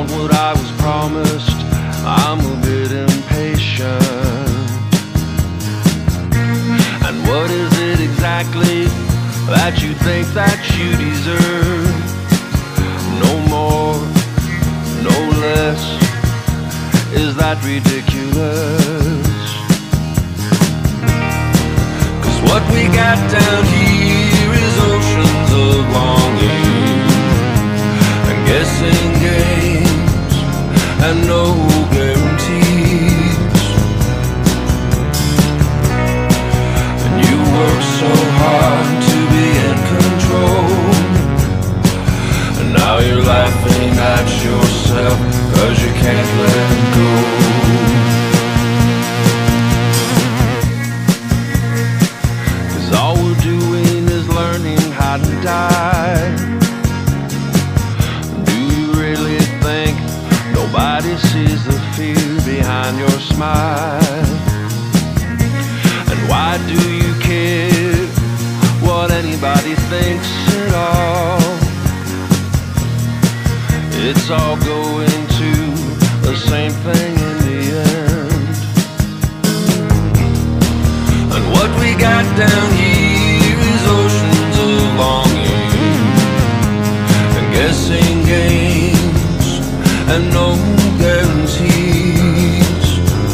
want what I was promised, I'm a bit impatient. And what is it exactly that you think that you deserve? No more, no less. Is that ridiculous? 'Cause what we got down here is oceans of longing and guessing games and no guarantees. And you work so hard to be in control, and now you're laughing at yourself 'cause you can't let go. All we're doing is learning how to die. Do you really think nobody sees the fear behind your smile? And why do you care what anybody thinks at all? It's all going to the same thing in the end. And what we got down here is oceans of longing and guessing games and no guarantees.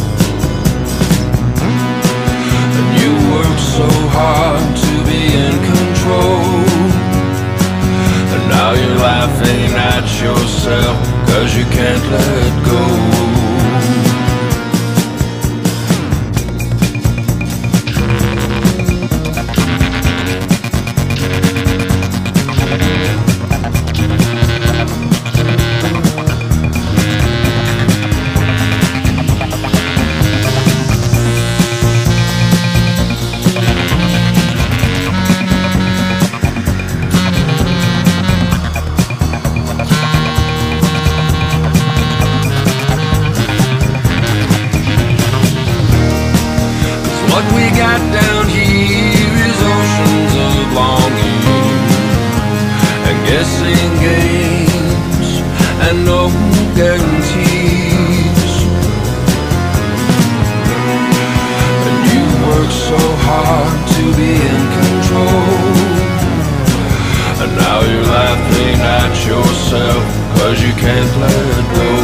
And you work so hard to be in control, and now you're laughing at yourself 'cause you can't let go. What we got down here is oceans of longing and guessing games and no guarantees. And you work so hard to be in control, and now you're laughing at yourself 'cause you can't let go.